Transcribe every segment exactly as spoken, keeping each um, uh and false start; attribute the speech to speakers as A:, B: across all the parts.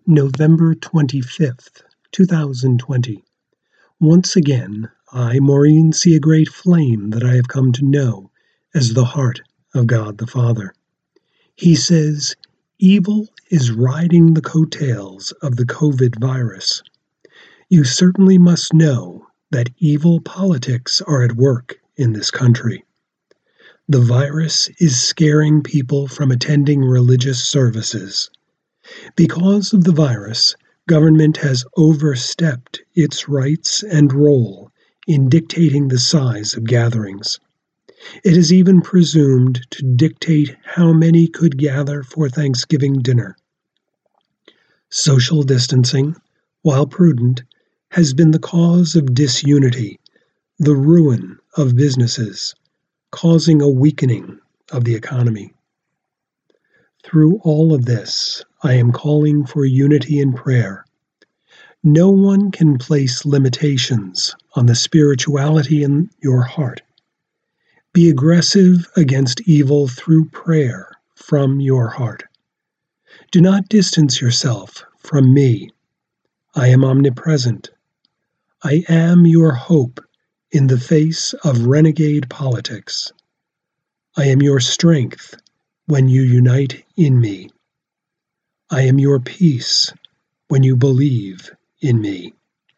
A: November twenty-fifth, two thousand twenty. Once again, I, Maureen, see a great flame that I have come to know as the heart of God the Father. He says, evil is riding the coattails of the COVID virus. You certainly must know that evil politics are at work in this country. The virus is scaring people from attending religious services. Because of the virus, government has overstepped its rights and role in dictating the size of gatherings. It is even presumed to dictate how many could gather for Thanksgiving dinner. Social distancing, while prudent, has been the cause of disunity, the ruin of businesses, causing a weakening of the economy. Through all of this, I am calling for unity in prayer. No one can place limitations on the spirituality in your heart. Be aggressive against evil through prayer from your heart. Do not distance yourself from me. I am omnipresent. I am your hope in the face of renegade politics. I am your strength when you unite in me. I am your peace when you believe in me.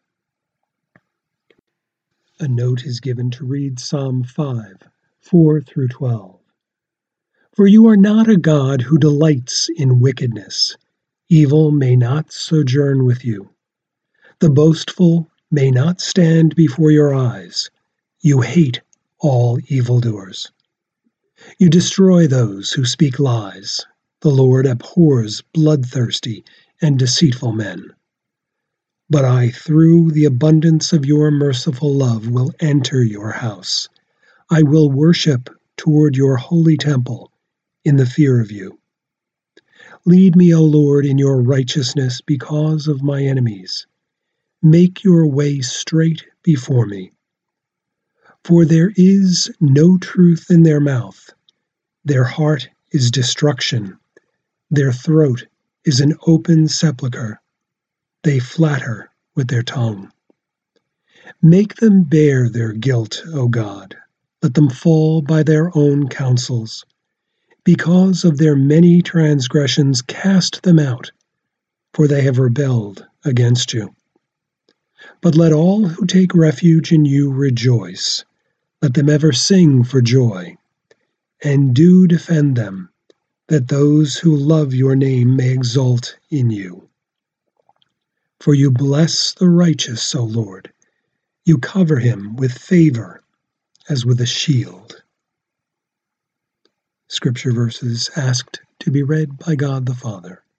A: A note is given to read Psalm five, four through twelve. For you are not a God who delights in wickedness. Evil may not sojourn with you. The boastful may not stand before your eyes. You hate all evildoers. You destroy those who speak lies. The Lord abhors bloodthirsty and deceitful men. But I, through the abundance of your merciful love, will enter your house. I will worship toward your holy temple in the fear of you. Lead me, O Lord, in your righteousness because of my enemies. Make your way straight before me. For there is no truth in their mouth. Their heart is destruction. Their throat is an open sepulchre. They flatter with their tongue. Make them bear their guilt, O God. Let them fall by their own counsels. Because of their many transgressions, cast them out, for they have rebelled against you. But let all who take refuge in you rejoice. Let them ever sing for joy. And do defend them, that those who love your name may exult in you. For you bless the righteous, O Lord. You cover him with favor as with a shield. Scripture verses asked to be read by God the Father.